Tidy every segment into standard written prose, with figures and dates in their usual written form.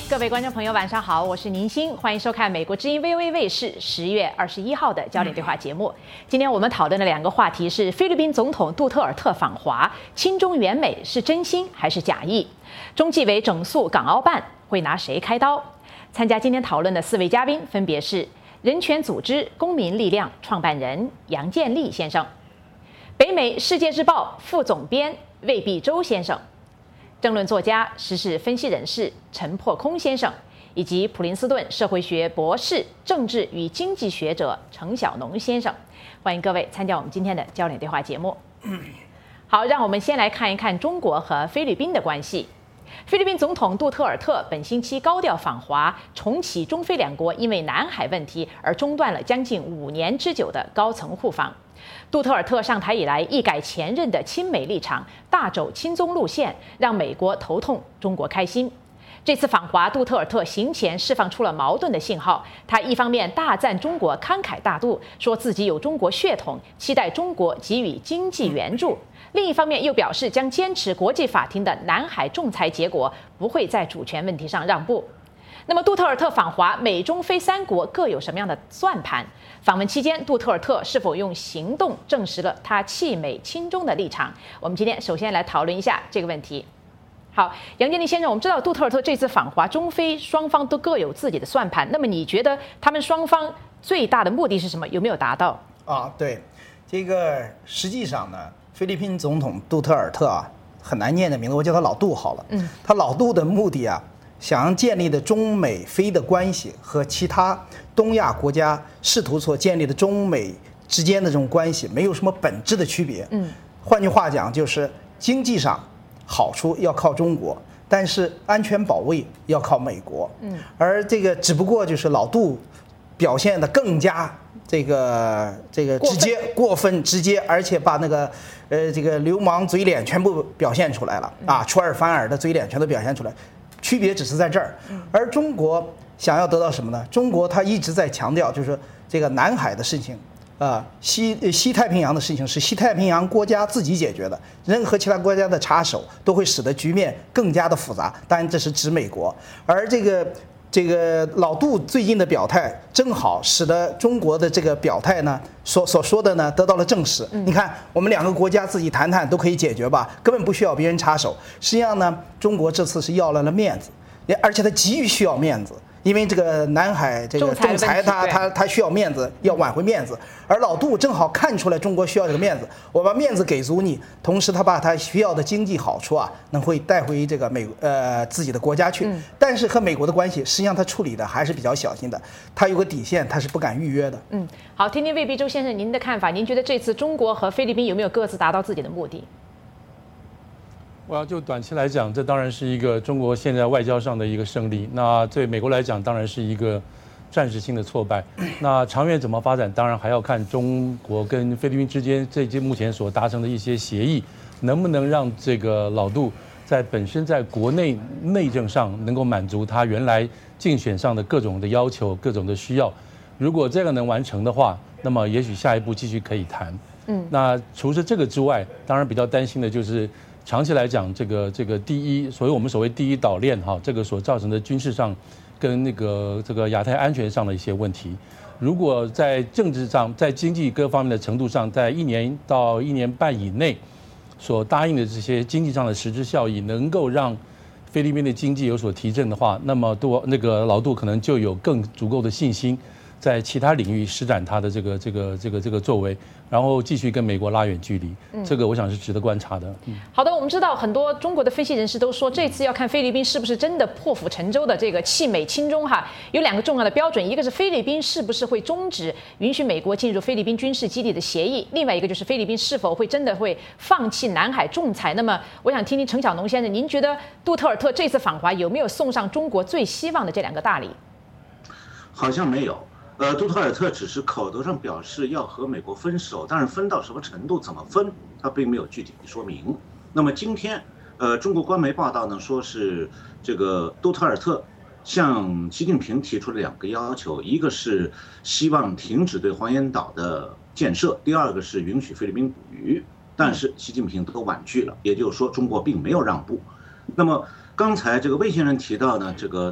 各位观众朋友，晚上好，我是宁欣，欢迎收看美国之音 VOA 卫视10月21号的焦点对话节目。今天我们讨论的两个话题是菲律宾总统杜特尔特访华，亲中援美是真心还是假意？中纪委整肃港澳办会拿谁开刀？参加今天讨论的4位嘉宾分别是人权组织公民力量创办人杨建立先生，北美世界日报副总编魏必洲先生，政论作家、时事分析人士陈破空先生，以及普林斯顿社会学博士、政治与经济学者程晓农先生。欢迎各位参加我们今天的焦点对话节目。好，让我们先来看一看中国和菲律宾的关系。菲律宾总统杜特尔特本星期高调访华，重启中菲两国因为南海问题而中断了将近5年之久的高层互访。杜特尔特上台以来一改前任的亲美立场，大走亲中路线，让美国头痛，中国开心。这次访华，杜特尔特行前释放出了矛盾的信号。他一方面大赞中国慷慨大度，说自己有中国血统，期待中国给予经济援助；另一方面又表示将坚持国际法庭的南海仲裁结果，不会在主权问题上让步。那么，杜特尔特访华，美中菲3国各有什么样的算盘？访问期间，杜特尔特是否用行动证实了他弃美亲中的立场？我们今天首先来讨论一下这个问题。好，杨建立先生，我们知道杜特尔特这次访华，中菲双方都各有自己的算盘。那么，你觉得他们双方最大的目的是什么？有没有达到？ 对，这个实际上呢，菲律宾总统杜特尔特很难念的名字，我叫他老杜好了。他老杜的目的想要建立的中美菲的关系和其他东亚国家试图所建立的中美之间的这种关系没有什么本质的区别。换句话讲，就是经济上好处要靠中国，但是安全保卫要靠美国。而这个只不过就是老杜表现得更加这个直接过分直接，而且把那个这个流氓嘴脸全部表现出来了出尔反尔的嘴脸全都表现出来。区别只是在这儿，而中国想要得到什么呢？中国他一直在强调，就是这个南海的事情，西太平洋的事情是西太平洋国家自己解决的，任何其他国家的插手都会使得局面更加的复杂。当然，这是指美国，而这个老杜最近的表态，正好使得中国的这个表态呢，所说的呢得到了证实。你看，我们2个国家自己谈谈都可以解决吧，根本不需要别人插手。实际上呢，中国这次是要来了面子，而且他急于需要面子。因为这个南海这个仲裁他需要面子，要挽回面子，而老杜正好看出来中国需要这个面子，我把面子给足你，同时他把他需要的经济好处能会带回这个自己的国家去。但是和美国的关系，实际上他处理的还是比较小心的，他有个底线，他是不敢逾越的。 好，听听魏必洲先生您的看法，您觉得这次中国和菲律宾有没有各自达到自己的目的？ 我要就短期来讲，这当然是一个中国现在外交上的一个胜利。那对美国来讲，当然是一个暂时性的挫败。那长远怎么发展，当然还要看中国跟菲律宾之间这目前所达成的一些协议，能不能让这个老杜本身在国内内政上能够满足他原来竞选上的各种的要求、各种的需要。如果这个能完成的话，那么也许下一步继续可以谈。那除了这个之外，当然比较担心的就是。长期来讲，这个我们所谓第一岛链这个所造成的军事上跟这个亚太安全上的一些问题，如果在政治上、在经济各方面的程度上，在1年到1年半以内所答应的这些经济上的实质效益，能够让菲律宾的经济有所提振的话，那么老杜可能就有更足够的信心，在其他领域施展他的这个作为。然后继续跟美国拉远距离，这个我想是值得观察的。 好的，我们知道很多中国的分析人士都说，这次要看菲律宾是不是真的破釜沉舟的这个弃美亲中有2个重要的标准，一个是菲律宾是不是会终止允许美国进入菲律宾军事基地的协议，另外一个就是菲律宾是否会真的会放弃南海仲裁。那么，我想听听程晓农先生，您觉得杜特尔特这次访华有没有送上中国最希望的这2个大礼？ 好像没有。杜特尔特只是口头上表示要和美国分手，但是分到什么程度、怎么分，他并没有具体说明。那么今天，中国官媒报道呢，说是这个杜特尔特向习近平提出了2个要求，一个是希望停止对黄岩岛的建设，第2个是允许菲律宾捕鱼。但是习近平都婉拒了，也就是说中国并没有让步。那么刚才这个魏先生提到呢，这个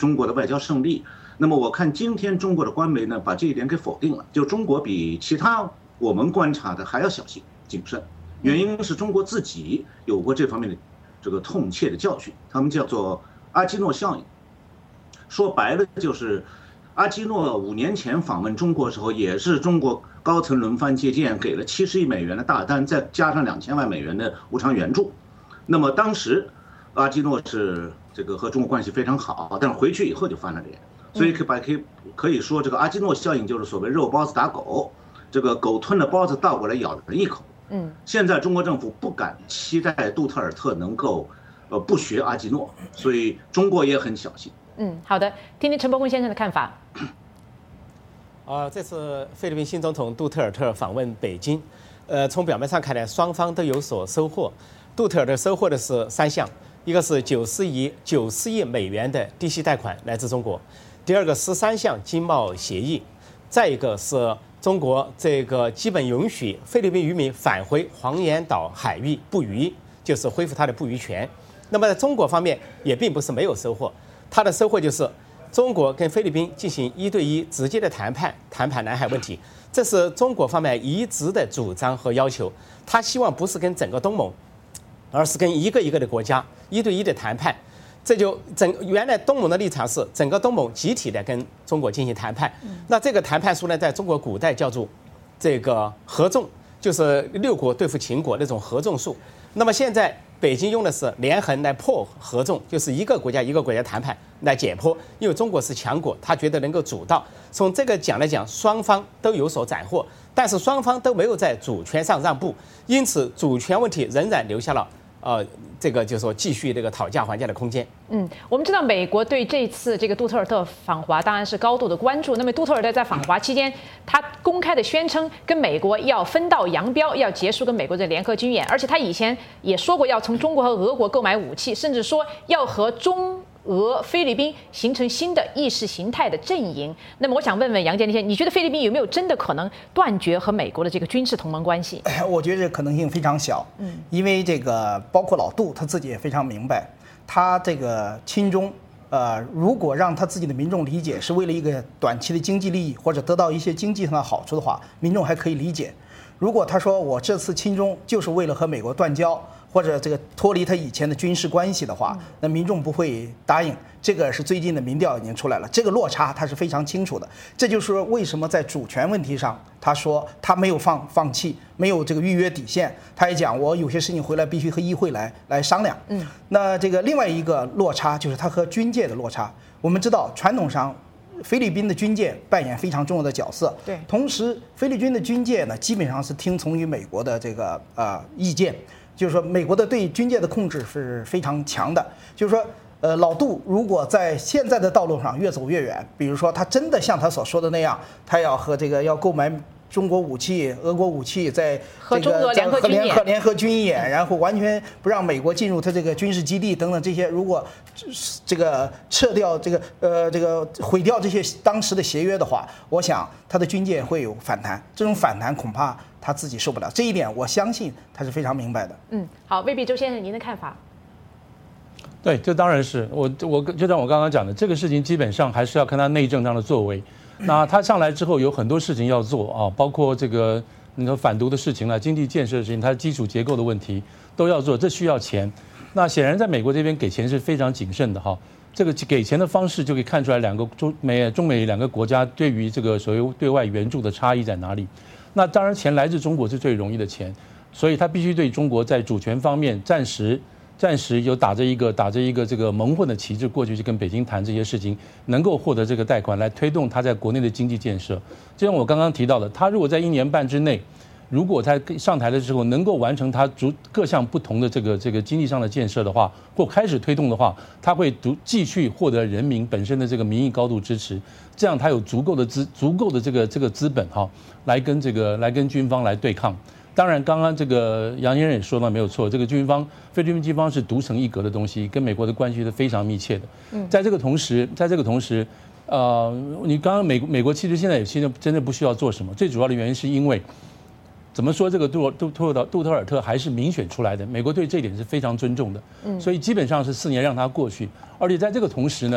中国的外交胜利。那么我看今天中国的官媒呢，把这一点给否定了，就中国比其他我们观察的还要小心谨慎。原因是中国自己有过这方面的这个痛切的教训，他们叫做阿基诺效应。说白了就是阿基诺5年前访问中国的时候，也是中国高层轮番接见，给了70亿美元的大单，再加上2000万美元的无偿援助。那么当时阿基诺是这个和中国关系非常好，但是回去以后就翻了脸。所以可以说这个阿基诺效应就是所谓肉包子打狗，这个狗吞了包子倒过来咬人一口。现在中国政府不敢期待杜特尔特能够不学阿基诺，所以中国也很小心。 好的，听听陈伯坤先生的看法。 这次菲律宾新总统杜特尔特访问北京，从表面上看来，双方都有所收获。杜特尔特收获的是3项，一个是94亿美元的低息贷款来自中国，第二个13项经贸协议，再一个是中国这个基本允许菲律宾渔民返回黄岩岛海域捕鱼，就是恢复他的捕鱼权。那么在中国方面也并不是没有收获，他的收获就是中国跟菲律宾进行1对1直接的谈判南海问题，这是中国方面一直的主张和要求。他希望不是跟整个东盟，而是跟一个一个的国家1对1的谈判。这就原来东盟的立场是整个东盟集体的跟中国进行谈判。那这个谈判书呢，在中国古代叫做这个合纵，就是6国对付秦国那种合纵术。那么现在北京用的是连横来破合纵，就是一个国家一个国家谈判来解剖，因为中国是强国，他觉得能够主导。从这个讲来讲，双方都有所斩获，但是双方都没有在主权上让步，因此主权问题仍然留下了这个就是说继续这个讨价还价的空间。 我们知道美国对这次这个杜特尔特访华当然是高度的关注。那么杜特尔特在访华期间，他公开的宣称跟美国要分道扬镳，要结束跟美国的联合军演，而且他以前也说过要从中国和俄国购买武器，甚至说要和中俄菲律宾形成新的意识形态的阵营。那么我想问问杨建立先生，你觉得菲律宾有没有真的可能断绝和美国的这个军事同盟关系？ 我觉得可能性非常小。因为这个包括老杜他自己也非常明白，他这个亲中如果让他自己的民众理解是为了一个短期的经济利益或者得到一些经济上的好处的话，民众还可以理解。如果他说我这次亲中就是为了和美国断交，或者这个脱离他以前的军事关系的话，那民众不会答应。这个是最近的民调已经出来了，这个落差他是非常清楚的。这就是说为什么在主权问题上，他说他没有放弃，没有这个预约底线。他也讲我有些事情回来必须和议会来商量。那这个另外一个落差就是他和军界的落差。我们知道传统上菲律宾的军界扮演非常重要的角色， 对。同时菲律宾的军界呢，基本上是听从于美国的这个意见。就是说，美国的对军界的控制是非常强的。就是说，老杜如果在现在的道路上越走越远，比如说他真的像他所说的那样，他要购买中国武器、俄国武器，在和中俄联合军演，然后完全不让美国进入他这个军事基地等等这些，如果这个撤掉这个毁掉这些当时的协约的话，我想他的军界会有反弹，这种反弹恐怕他自己受不了。这一点我相信他是非常明白的。 好，未必周先生您的看法？ 对，这当然是我就像我刚刚讲的，这个事情基本上还是要看他内政上的作为。那他上来之后有很多事情要做啊，包括这个你说反毒的事情了、经济建设的事情，它的基础结构的问题都要做，这需要钱。那显然在美国这边给钱是非常谨慎的哈。这个给钱的方式就可以看出来，中美2个国家对于这个所谓对外援助的差异在哪里。那当然，钱来自中国是最容易的钱，所以他必须对中国在主权方面暂时有打着一个这个蒙混的旗帜过去去跟北京谈这些事情，能够获得这个贷款来推动他在国内的经济建设。就像我刚刚提到的，他如果在1年半之内，如果他上台的时候能够完成他各项不同的这个经济上的建设的话，或开始推动的话，他会继续获得人民本身的这个民意高度支持，这样他有足够的这个资本哈，来跟军方来对抗。当然，刚刚这个杨先生也说到没有错，这个菲律宾军方是独成一格的东西，跟美国的关系是非常密切的。在这个同时，你刚刚美国其实现在真的不需要做什么，最主要的原因是因为怎么说，这个杜特尔特还是民选出来的，美国对这一点是非常尊重的，所以基本上是4年让他过去，而且在这个同时呢，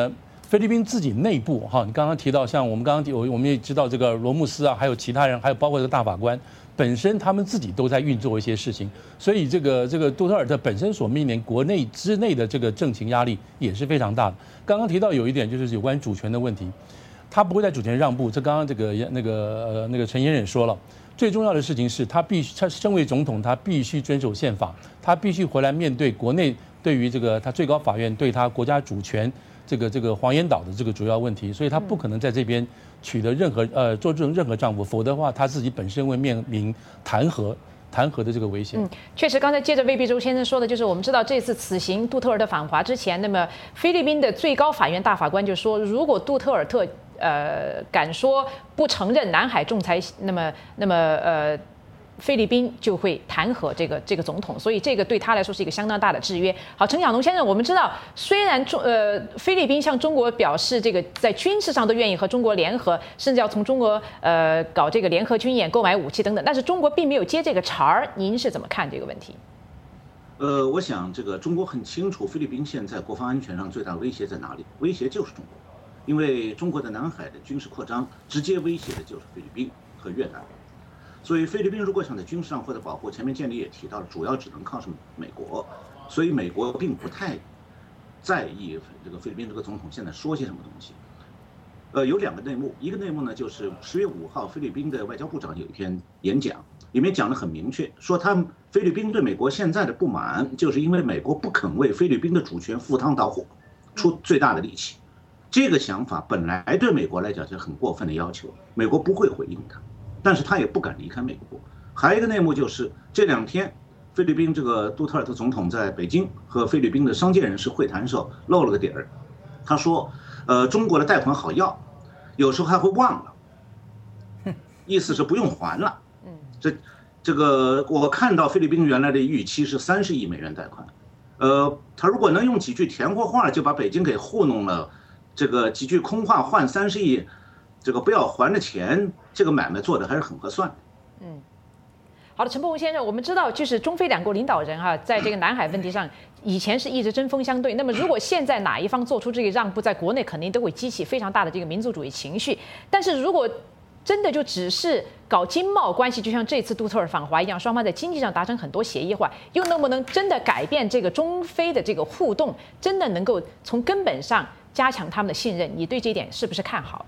菲律宾自己内部哈，你刚刚提到，像我们也知道这个罗慕斯啊，还有其他人，还有包括这个大法官本身，他们自己都在运作一些事情，所以这个杜特尔特本身所面临国内之内的这个政情压力也是非常大的。刚刚提到有一点就是有关主权的问题，他不会在主权让步，这刚刚这个那个陈延忍说了。最重要的事情是他身为总统，他必须遵守宪法，他必须回来面对国内对于这个他最高法院对他国家主权这个黄岩岛的这个主要问题，所以他不可能在这边取得做这种任何丈夫，否则的话他自己本身会面临弹劾的这个危险。 确实，刚才接着魏必洲先生说的，就是我们知道这次此行杜特尔特访华之前，那么菲律宾的最高法院大法官就说，如果杜特尔特敢说不承认南海仲裁，那么菲律宾就会弹劾这个总统，所以这个对他来说是一个相当大的制约。好，陈晓农先生，我们知道，虽然菲律宾向中国表示这个在军事上都愿意和中国联合，甚至要从中国搞这个联合军演、购买武器等等，但是中国并没有接这个茬儿，您是怎么看这个问题？ 我想这个中国很清楚，菲律宾现在国防安全上最大的威胁在哪里？威胁就是中国。因为中国的南海的军事扩张，直接威胁的就是菲律宾和越南，所以菲律宾如果想在军事上获得保护，前面建立也提到了，主要只能靠是美国，所以美国并不太在意这个菲律宾这个总统现在说些什么东西。有2个内幕，一个内幕呢就是10月5号，菲律宾的外交部长有一篇演讲，里面讲得很明确，说菲律宾对美国现在的不满，就是因为美国不肯为菲律宾的主权赴汤蹈火，出最大的力气。这个想法本来对美国来讲是很过分的要求，美国不会回应他，但是他也不敢离开美国。还有一个内幕就是这2天，菲律宾这个杜特尔特总统在北京和菲律宾的商界人士会谈的时候漏了个底儿，他说，中国的贷款好要，有时候还会忘了，意思是不用还了。这个我看到菲律宾原来的预期是30亿美元贷款，他如果能用几句甜活话就把北京给糊弄了。这个几句空话换30亿，这个不要还的钱，这个买卖做的还是很合算的。 好的，陈伯文先生，我们知道就是中非2国领导人在这个南海问题上以前是一直针锋相对。那么如果现在哪一方做出这个让步，在国内肯定都会激起非常大的这个民族主义情绪。但是如果真的就只是搞经贸关系，就像这次杜特尔访华一样，双方在经济上达成很多协议的话，又能不能真的改变这个中非的这个互动，真的能够从根本上加强他们的信任？你对这一点是不是看好？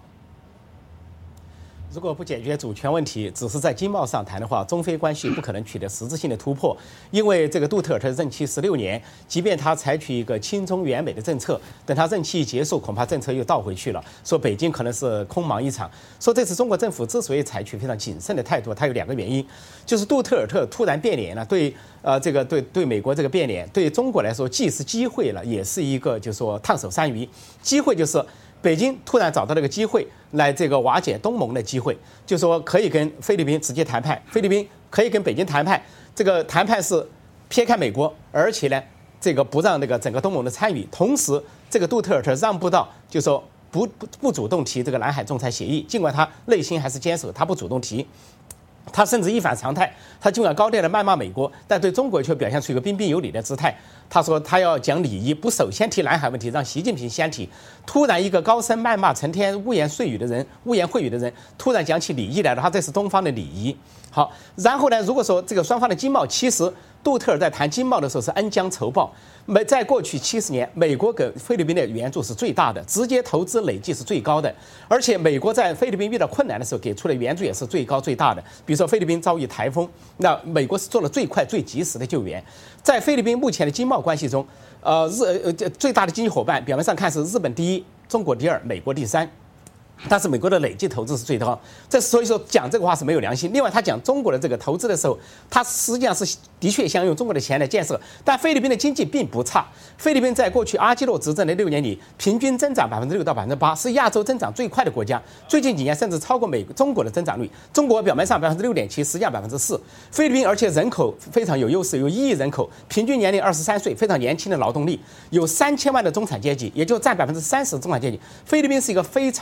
如果不解决主权问题，只是在经贸上谈的话，中非关系不可能取得实质性的突破。因为这个杜特尔特任期16年，即便他采取一个亲中援美的政策，等他任期一结束，恐怕政策又倒回去了，说北京可能是空忙一场。说这次中国政府之所以采取非常谨慎的态度，它有2个原因，就是杜特尔特突然变脸了，对美国这个变脸，对中国来说既是机会了，也是一个就是说烫手山芋。机会就是北京突然找到了个机会来这个瓦解东盟的机会，就说可以跟菲律宾直接谈判，菲律宾可以跟北京谈判，这个谈判是撇开美国，而且呢这个不让那个整个东盟的参与，同时这个杜特尔特让步到就说不主动提这个南海仲裁协议，尽管他内心还是坚守，他不主动提。他甚至一反常态，他尽管高调的谩骂美国，但对中国却表现出一个彬彬有礼的姿态。他说他要讲礼仪，不首先提南海问题，让习近平先提。突然一个高声谩骂、成天污言秽语的人，突然讲起礼仪来了，他这是东方的礼仪。好，然后呢，如果说这个双方的经贸，其实杜特尔在谈经贸的时候是恩将仇报。在过去70年，美国给菲律宾的援助是最大的，直接投资累计是最高的，而且美国在菲律宾遇到困难的时候给出的援助也是最高最大的。比如说菲律宾遭遇台风，那美国是做了最快最及时的救援。在菲律宾目前的经贸关系中，最大的经济伙伴表面上看是日本第1，中国第2，美国第3。但是美国的累计投资是最高，所以说讲这个话是没有良心。另外，他讲中国的这个投资的时候，他实际上是的确想用中国的钱来建设，但菲律宾的经济并不差。菲律宾在过去阿基诺执政的6年里，平均增长6%到8%，是亚洲增长最快的国家。最近几年甚至超过中国的增长率。中国表面上6.7%，实际上4%。菲律宾而且人口非常有优势，有1亿人口，平均年龄23岁，非常年轻的劳动力，有3000万的中产阶级，也就占30%的中产阶级。菲律宾是一个非常健康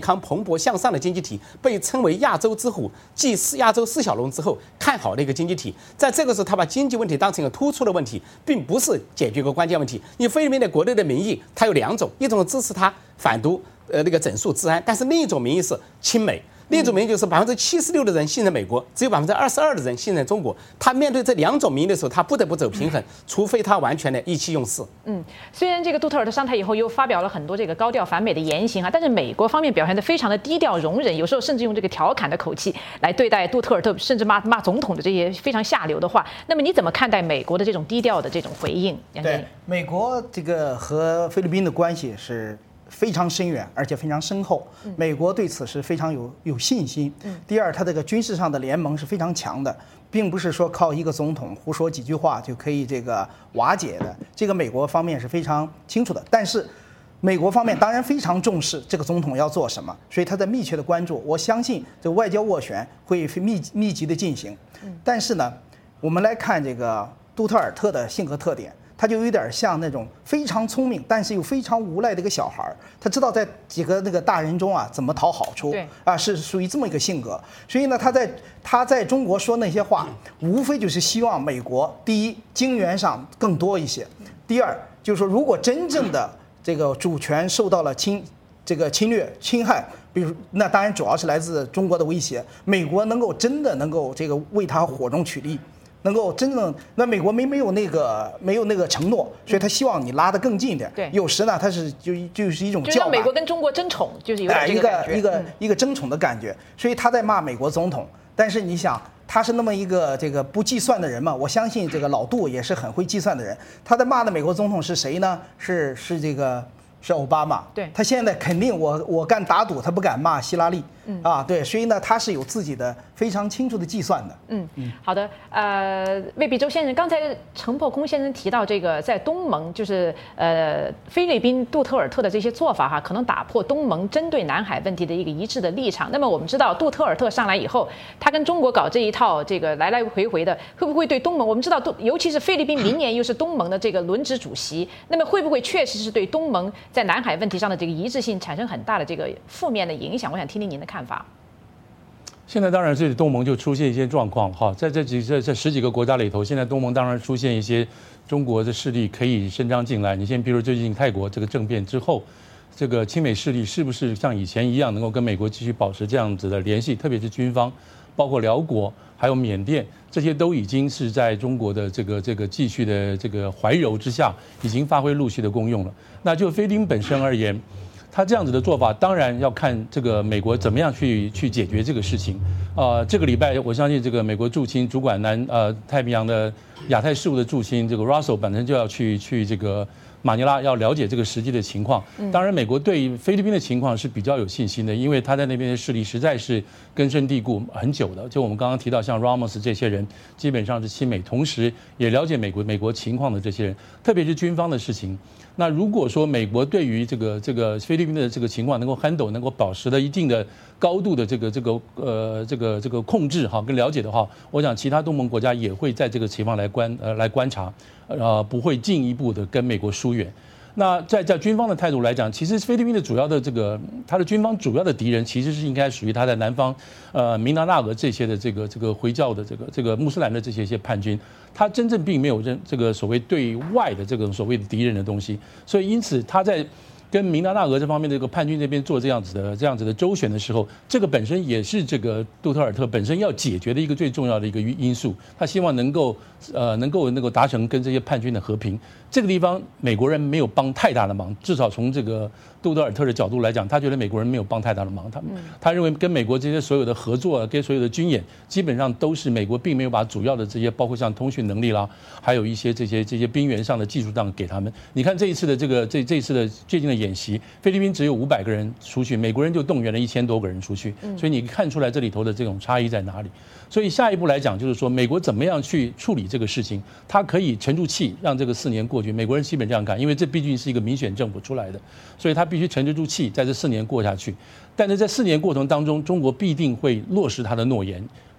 康蓬勃向上的经济体，被称为亚洲之虎，继亚洲四小龙之后看好的一个经济体。在这个时候，他把经济问题当成一个突出的问题，并不是解决一个关键问题。因为菲律宾的国内的民意，它有两种，一种支持他反独，那个整肃治安，但是另一种民意是亲美。另一种民意就是76%的人信任美国，只有22%的人信任中国。他面对这两种民意的时候，他不得不走平衡，除非他完全的意气用事。 虽然这个杜特尔特上台以后又发表了很多这个高调反美的言行啊，但是美国方面表现得非常的低调容忍，有时候甚至用这个调侃的口气来对待杜特尔特，甚至骂总统的这些非常下流的话。那么你怎么看待美国的这种低调的这种回应？ 对，美国这个和菲律宾的关系是非常深远，而且非常深厚。美国对此是非常有信心。第二，它这个军事上的联盟是非常强的，并不是说靠一个总统胡说几句话就可以这个瓦解的。这个美国方面是非常清楚的。但是，美国方面当然非常重视这个总统要做什么，所以他在密切的关注。我相信这外交斡旋会密集的进行。但是呢，我们来看这个杜特尔特的性格特点。他就有点像那种非常聪明，但是又非常无赖的一个小孩。他知道在几个那个大人中啊怎么讨好处，是属于这么一个性格。所以呢，他在中国说那些话，无非就是希望美国第一经援上更多一些，第二就是说，如果真正的这个主权受到了侵略侵害，比如那当然主要是来自中国的威胁，美国真的能够这个为他火中取栗。能够真正，那美国没有那个承诺，所以他希望你拉得更近一点。 对， 有时呢，他是就是一种叫板， 美国跟中国争宠，就是有点这个感觉， 一个争宠的感觉。所以他在骂美国总统，但是你想，他是那么一个这个不计算的人嘛？我相信这个老杜也是很会计算的人。他在骂的美国总统是谁呢？是奥巴马。 对，他现在肯定我敢打赌，他不敢骂希拉里。对，所以呢，他是有自己的非常清楚的计算的。 好的，魏必洲先生，刚才陈破空先生提到这个在东盟，就是菲律宾杜特尔特的这些做法哈，可能打破东盟针对南海问题的一个一致的立场。那么我们知道，杜特尔特上来以后，他跟中国搞这一套这个来回的，会不会对东盟？我们知道尤其是菲律宾明年又是东盟的这个轮值主席，那么会不会确实是对东盟在南海问题上的这个一致性产生很大的这个负面的影响？我想听听您的看法。 现在当然这东盟就出现一些状况哈，在这10几个国家里头，现在东盟当然出现一些中国的势力可以伸张进来。你先比如最近泰国这个政变之后，这个亲美势力是不是像以前一样能够跟美国继续保持这样子的联系？特别是军方，包括辽国还有缅甸，这些都已经是在中国的这个继续的这个怀柔之下，已经发挥陆续的功用了。那就菲律宾本身而言，他这样子的做法，当然要看这个美国怎么样去解决这个事情。这个礼拜我相信这个美国驻青主管太平洋的亚太事务的驻青这个 Russell 本身就要去这个马尼拉，要了解这个实际的情况。当然，美国对菲律宾的情况是比较有信心的，因为他在那边的势力实在是根深蒂固很久的。就我们刚刚提到，像 Ramos 这些人，基本上是亲美，同时也了解美国情况的这些人，特别是军方的事情。那如果说美国对于这个菲律宾的这个情况能够 handle， 能够保持了一定的高度的这个控制哈跟了解的话，我想其他东盟国家也会在这个情况来观察，不会进一步的跟美国疏远。那在军方的态度来讲，其实菲律宾的主要的他的军方主要的敌人其实是应该属于他在南方，明达纳俄这些的这个回教的这个穆斯兰的这些叛军，他真正并没有这个所谓对外的这个所谓的敌人的东西，所以因此他在跟明达纳俄这方面的这个叛军这边做这样子的周旋的时候，这个本身也是这个杜特尔特本身要解决的一个最重要的一个因素。他希望能够达成跟这些叛军的和平。这个地方美国人没有帮太大的忙，至少从这个杜特尔特的角度来讲，他觉得美国人没有帮太大的忙。他认为跟美国这些所有的合作，跟所有的军演，基本上都是美国并没有把主要的这些，包括像通讯能力啦，还有一些这些兵员上的技术上给他们。你看这一次的这一次的最近的演习，菲律宾只有500个人出去，美国人就动员了1000多个人出去，所以你看出来这里头的这种差异在哪里。所以下一步来讲，就是说美国怎么样去处理这个事情，它可以沉住气，让这个4年过去。美国人基本这样干，因为这毕竟是一个民选政府出来的，所以他必须沉得住气，在这4年过下去。但是在4年过程当中，中国必定会落实他的诺言。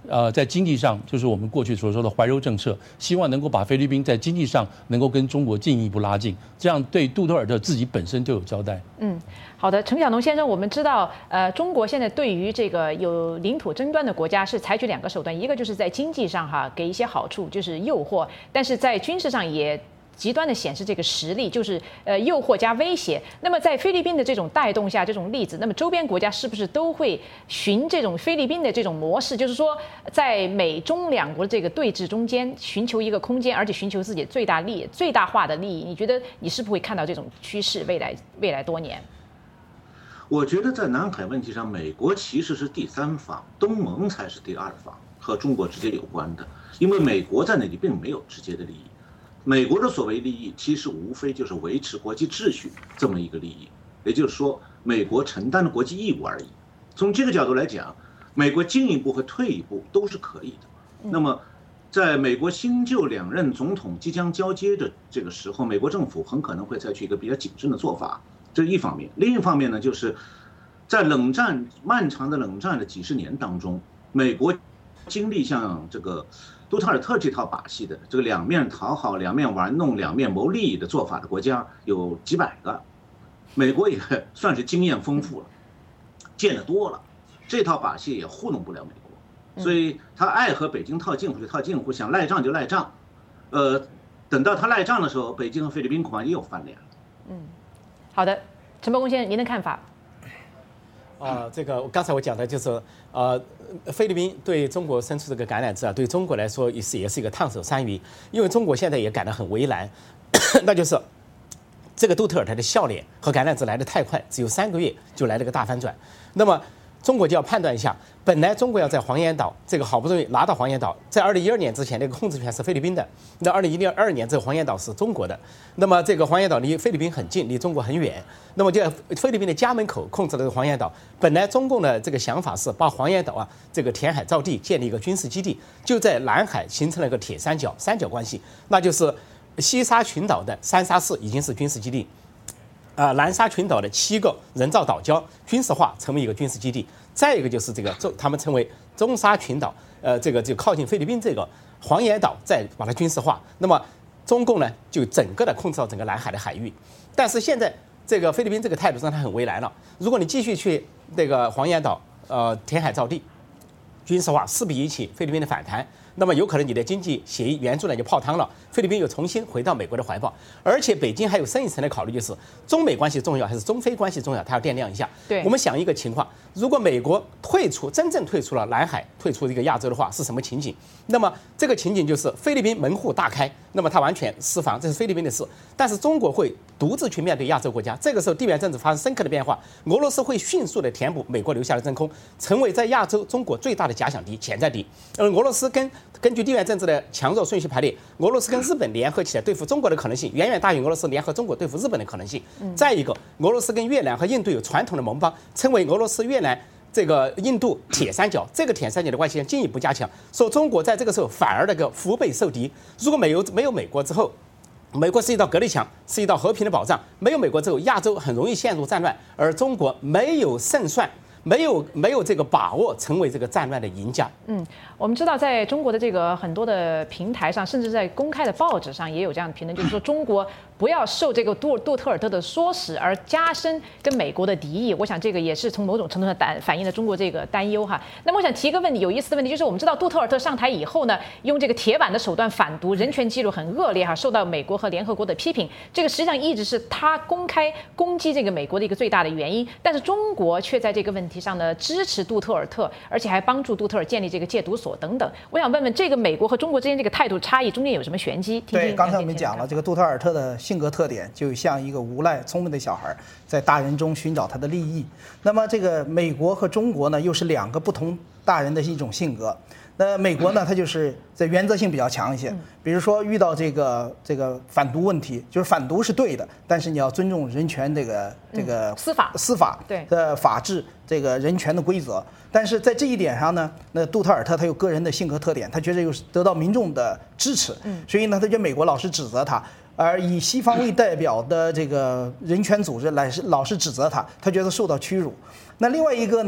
在经济上，就是我们过去所说的怀柔政策，希望能够把菲律宾在经济上能够跟中国进一步拉近，这样对杜特尔特自己本身就有交代。 好的，陈小农先生，我们知道，中国现在对于这个有领土争端的国家是采取2个手段，一个就是在经济上给一些好处，就是诱惑，但是在军事上也极端的显示这个实力，就是诱惑加威胁。那么在菲律宾的这种带动下，这种例子，那么周边国家是不是都会循这种菲律宾的这种模式，就是说在美中2国的这个对峙中间寻求一个空间，而且寻求自己最大化的利益？你觉得你是不是会看到这种趋势？未来多年？ 我觉得在南海问题上，美国其实是第3方，东盟才是第2方，和中国直接有关的，因为美国在那里并没有直接的利益。美国的所谓利益，其实无非就是维持国际秩序这么一个利益，也就是说，美国承担的国际义务而已。从这个角度来讲，美国进一步和退一步都是可以的。那么，在美国新旧2任总统即将交接的这个时候，美国政府很可能会采取一个比较谨慎的做法，这是一方面。另一方面呢，就是在漫长的冷战的几十年当中，美国经历像这个杜特尔特这套把戏的这个2面讨好、2面玩弄、2面谋利的做法的国家有几百个，美国也算是经验丰富了，见得多了，这套把戏也糊弄不了美国，所以他爱和北京套近乎就套近乎，想赖账就赖账，等到他赖账的时候，北京和菲律宾恐怕也有翻脸了。 好的，陈伯公先生，您的看法？ 这个刚才我讲的就是菲律宾对中国伸出这个橄榄枝对中国来说也是一个烫手山芋，因为中国现在也感到很为难，那就是这个杜特尔特的笑脸和橄榄枝来得太快，只有3个月就来了个大反转。那么中国就要判断一下，本来中国要在黄岩岛这个好不容易拿到黄岩岛，在2012年之前那个控制权是菲律宾的，那2012年这个黄岩岛是中国的，那么这个黄岩岛离菲律宾很近，离中国很远，那么就菲律宾的家门口控制了这个黄岩岛。本来中共的这个想法是把黄岩岛这个填海造地，建立一个军事基地，就在南海形成了一个铁三角关系，那就是西沙群岛的三沙市已经是军事基地。南沙群岛的7个人造岛礁军事化成为一个军事基地，再一个就是这个他们称为中沙群岛，这个就靠近菲律宾这个黄岩岛，再把它军事化，那么中共呢就整个的控制到整个南海的海域。但是现在这个菲律宾这个态度让他很为难了，如果你继续去这个黄岩岛填海造地，军事化势必引起菲律宾的反弹，那么有可能你的经济协议援助呢就泡汤了，菲律宾又重新回到美国的怀抱。而且北京还有深一层的考虑，就是中美关系重要还是中非关系重要，它要掂量一下。 对， 我们想一个情况，如果美国真正退出了南海，退出这个亚洲的话，是什么情景？那么这个情景就是菲律宾门户大开，那么它完全释放，这是菲律宾的事。但是中国会独自去面对亚洲国家，这个时候地缘政治发生深刻的变化，俄罗斯会迅速的填补美国留下的真空，成为在亚洲中国最大的假想敌、潜在敌。而俄罗斯根据地缘政治的强弱顺序排列，俄罗斯跟日本联合起来对付中国的可能性远远大于俄罗斯联合中国对付日本的可能性。再一个，俄罗斯跟越南和印度有传统的盟邦，称为俄罗斯、越南、这个印度铁三角，这个铁三角的关系进一步加强，说中国在这个时候反而那个腹背受敌。如果没有美国之后，美国是一道隔离墙，是一道和平的保障，没有美国之后，亚洲很容易陷入战乱，而中国没有胜算，没有这个把握成为这个战乱的赢家。 我们知道在中国的这个很多的平台上，甚至在公开的报纸上也有这样的评论，就是说中国不要受这个杜特尔特的唆使而加深跟美国的敌意。我想这个也是从某种程度上反映了中国这个担忧哈。那么我想提一个问题，有意思的问题，就是我们知道杜特尔特上台以后呢，用这个铁腕的手段反毒，人权记录很恶劣哈，受到美国和联合国的批评。这个实际上一直是他公开攻击这个美国的一个最大的原因。但是中国却在这个问题上呢支持杜特尔特，而且还帮助杜特尔建立这个戒毒所等等。我想问问，这个美国和中国之间这个态度差异中间有什么玄机？ 对，刚才我们讲了，这个杜特尔特的性格特点就像一个无赖聪明的小孩，在大人中寻找他的利益。那么这个美国和中国呢，又是2个不同大人的一种性格。那美国呢，它就是在原则性比较强一些，比如说遇到这个反毒问题，就是反毒是对的，但是你要尊重人权这个司法对的法治这个人权的规则。但是在这一点上呢，那杜特尔特他有个人的性格特点，他觉得又是得到民众的支持，所以呢，他觉得美国老是指责他，而以西方为代表的这个人权组织老是指责他，他觉得受到屈辱。那另外一个呢，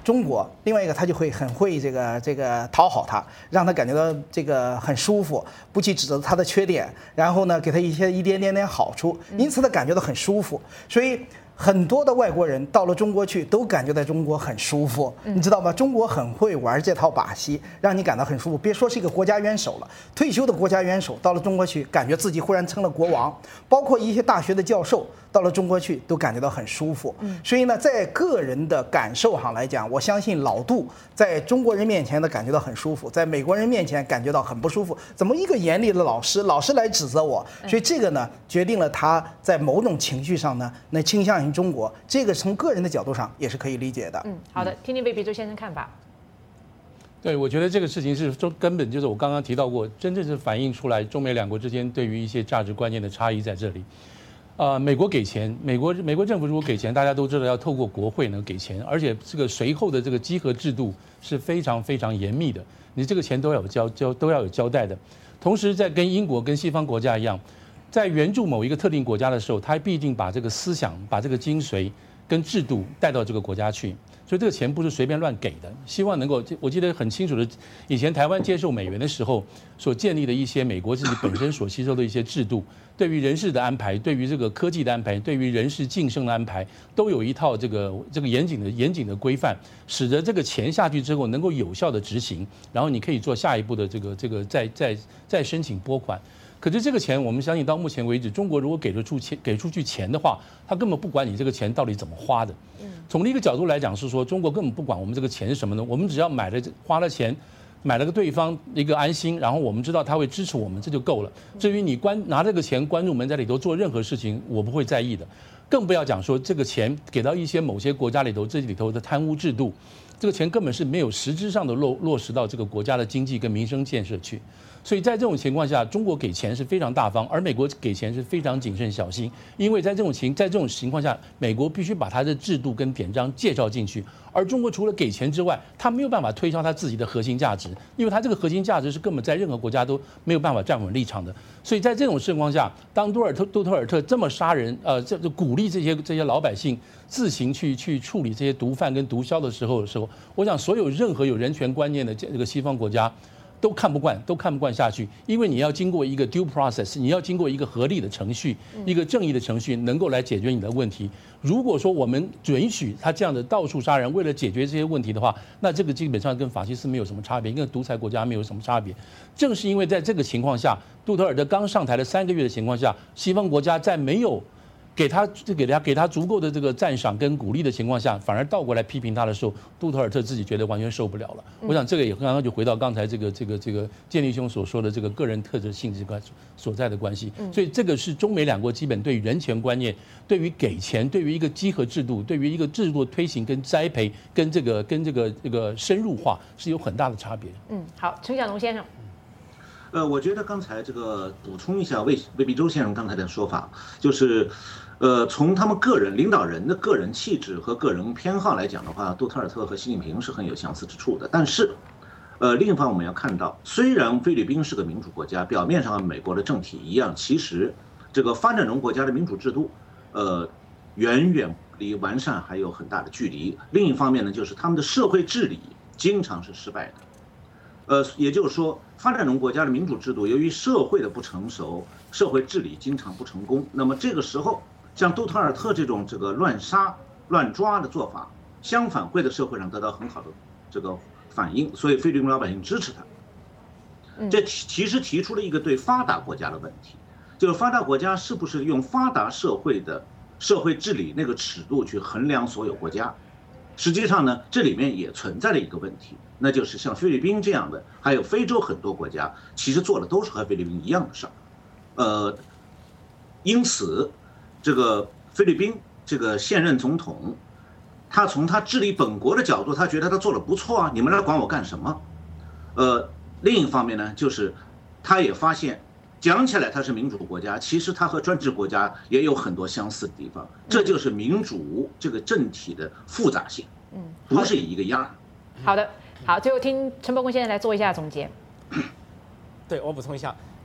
中国，另外一个他就会很会这个讨好他，让他感觉到这个很舒服，不去指责他的缺点，然后呢给他一点点好处，因此他感觉到很舒服。所以很多的外国人到了中国去，都感觉在中国很舒服，你知道吗？中国很会玩这套把戏，让你感到很舒服。别说是一个国家元首了，退休的国家元首到了中国去，感觉自己忽然成了国王，包括一些大学的教授到了中国去，都感觉到很舒服。所以呢，在个人的感受上来讲，我相信老杜在中国人面前呢感觉到很舒服，在美国人面前感觉到很不舒服。怎么一个严厉的老师来指责我？所以这个呢，决定了他在某种情绪上呢，那倾向于中国。这个从个人的角度上也是可以理解的。 好的，听听魏必洲先生看法。 对，我觉得这个事情是根本就是我刚刚提到过，真正是反映出来中美两国之间对于一些价值观念的差异在这里。美国给钱，美国政府如果给钱，大家都知道要透过国会能给钱，而且这个随后的这个稽核制度是非常非常严密的，你这个钱都要有交代的。同时，在跟英国跟西方国家一样，在援助某一个特定国家的时候，他必定把这个思想、把这个精髓跟制度带到这个国家去，所以这个钱不是随便乱给的。希望能够，我记得很清楚的，以前台湾接受美元的时候所建立的一些美国自己本身所吸收的一些制度，对于人事的安排，对于这个科技的安排，对于人事晋升的安排，都有一套这个严谨的规范，使得这个钱下去之后能够有效的执行，然后你可以做下一步的这个再申请拨款。可是这个钱，我们相信到目前为止，中国如果给出去钱的话，他根本不管你这个钱到底怎么花的。从一个角度来讲是说，中国根本不管我们这个钱是什么呢？我们只要花了钱，买了个对方一个安心，然后我们知道他会支持我们，这就够了。至于你拿这个钱关入门在里头做任何事情，我不会在意的。更不要讲说这个钱给到一些某些国家里头，这里头的贪污制度，这个钱根本是没有实质上的落实到这个国家的经济跟民生建设去。所以在这种情况下，中国给钱是非常大方，而美国给钱是非常谨慎小心，因为在这种情况下，美国必须把它的制度跟典章介绍进去，而中国除了给钱之外，他没有办法推销他自己的核心价值，因为他这个核心价值是根本在任何国家都没有办法站稳立场的。所以在这种情况下，当杜特尔特这么杀人，这鼓励这些老百姓自行去处理这些毒贩跟毒枭的时候，我想任何有人权观念的这个西方国家都看不惯下去，因为你要经过一个 due process， 你要经过一个合理的程序，一个正义的程序，能够来解决你的问题。如果说我们允许他这样的到处杀人，为了解决这些问题的话，那这个基本上跟法西斯没有什么差别，跟独裁国家没有什么差别。正是因为在这个情况下，杜特尔特刚上台的3个月的情况下，西方国家在没有给他足够的这个赞赏跟鼓励的情况下，反而倒过来批评他的时候，杜特尔特自己觉得完全受不了了。我想这个也刚刚就回到刚才这个建立兄所说的这个个人特质性质所在的关系。所以这个是中美两国基本对于人权观念、对于给钱、对于一个稽核制度、对于一个制度的推行跟栽培、跟这个深入化是有很大的差别。 好，陈小龙先生。 我觉得刚才这个补充一下魏必洲先生刚才的说法，就是，从他们个人领导人的个人气质和个人偏好来讲的话，杜特尔特和习近平是很有相似之处的。但是，另一方面我们要看到，虽然菲律宾是个民主国家，表面上和美国的政体一样，其实这个发展中国家的民主制度，远远离完善还有很大的距离。另一方面呢，就是他们的社会治理经常是失败的。也就是说，发展中国家的民主制度由于社会的不成熟，社会治理经常不成功。那么这个时候，像杜特尔特这种乱杀乱抓的做法，相反会在社会上得到很好的这个反应，所以菲律宾老百姓支持他。这其实提出了一个对发达国家的问题，就是发达国家是不是用发达社会的社会治理那个尺度去衡量所有国家？实际上呢，这里面也存在了一个问题，那就是像菲律宾这样的，还有非洲很多国家，其实做的都是和菲律宾一样的事儿。因此，这个菲律宾这个现任总统，他从他治理本国的角度，他觉得他做得不错啊，你们来管我干什么？另一方面呢，就是他也发现，讲起来它是民主国家，其实它和专制国家也有很多相似的地方，这就是民主这个政体的复杂性，不是一个样。 好的，好，最后听陈伯公先生来做一下总结。 对，我补充一下，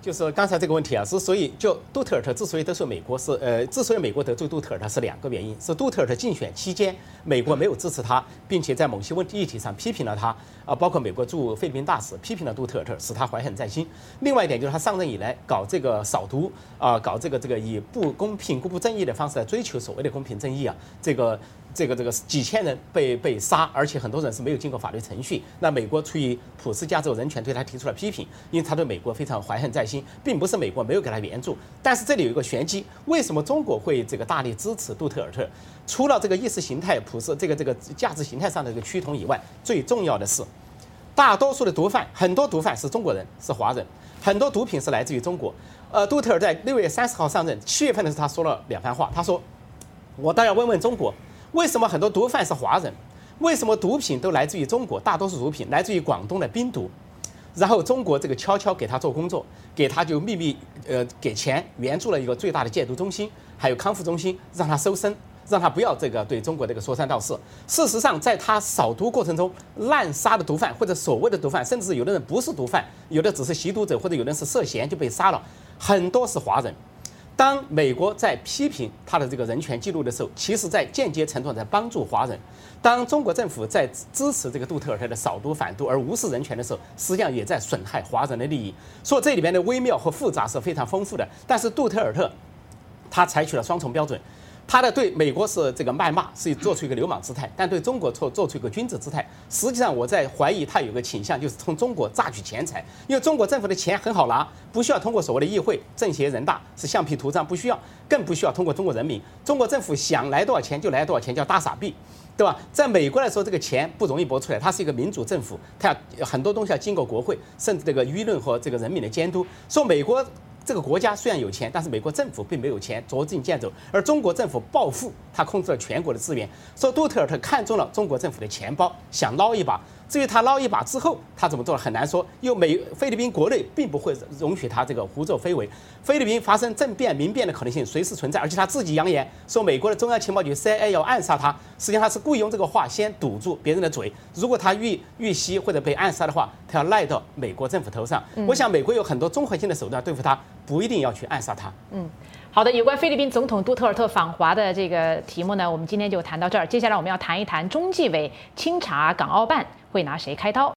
就是刚才这个问题啊，之所以就杜特尔特之所以得罪美国之所以美国得罪杜特尔特是2个原因，是杜特尔特竞选期间美国没有支持他，并且在某些议题上批评了他啊，包括美国驻菲律宾大使批评了杜特尔特，使他怀恨在心。另外一点就是他上任以来搞这个扫毒啊，搞这个以不公平、不正义的方式来追求所谓的公平正义啊，这个几千人被杀，而且很多人是没有经过法律程序。那美国出于普世价值人权对他提出了批评，因为他对美国非常怀恨在心，并不是美国没有给他援助。但是这里有一个玄机，为什么中国会大力支持杜特尔特？除了这个意识形态普世这个价值形态上的这个趋同以外，最重要的是，大多数的毒贩，很多毒贩是中国人，是华人，很多毒品是来自于中国。杜特尔在6月30号上任，7月份的时候他说了2番话，他说：“我倒要问问中国。”为什么很多毒贩是华人？为什么毒品都来自于中国？大多数毒品来自于广东的冰毒，然后中国这个悄悄给他做工作，给他就秘密给钱援助了一个最大的戒毒中心，还有康复中心，让他收身，让他不要对中国这个说三道四。事实上，在他扫毒过程中滥杀的毒贩或者所谓的毒贩，甚至有的人不是毒贩，有的只是吸毒者，或者有的人是涉嫌就被杀了，很多是华人。当美国在批评他的这个人权记录的时候，其实在间接程度上在帮助华人。当中国政府在支持这个杜特尔特的扫毒反毒而无视人权的时候，实际上也在损害华人的利益。所以这里面的微妙和复杂是非常丰富的。但是杜特尔特他采取了双重标准。他的对美国是这个谩骂，是做出一个流氓姿态，但对中国做出一个君子姿态。实际上，我在怀疑他有个倾向，就是从中国榨取钱财，因为中国政府的钱很好拿，不需要通过所谓的议会、政协、人大是橡皮图章，不需要，更不需要通过中国人民。中国政府想来多少钱就来多少钱，叫大傻逼，对吧？在美国来说，这个钱不容易拨出来，它是一个民主政府，它要很多东西要经过国会，甚至这个舆论和这个人民的监督。说美国这个国家虽然有钱，但是美国政府并没有钱捉襟见肘，而中国政府暴富，他控制了全国的资源。所以杜特尔特看中了中国政府的钱包，想捞一把。至于他捞一把之后，他怎么做很难说，因为菲律宾国内并不会容许他这个胡作非为。菲律宾发生政变、民变的可能性随时存在，而且他自己扬言说美国的中央情报局 CIA 要暗杀他，实际上他是故意用这个话先堵住别人的嘴。如果他遇袭或者被暗杀的话，他要赖到美国政府头上。我想美国有很多综合性的手段对付他，不一定要去暗杀他。 好的，有关菲律宾总统杜特尔特访华的这个题目呢，我们今天就谈到这儿。接下来我们要谈一谈中纪委清查港澳办会拿谁开刀。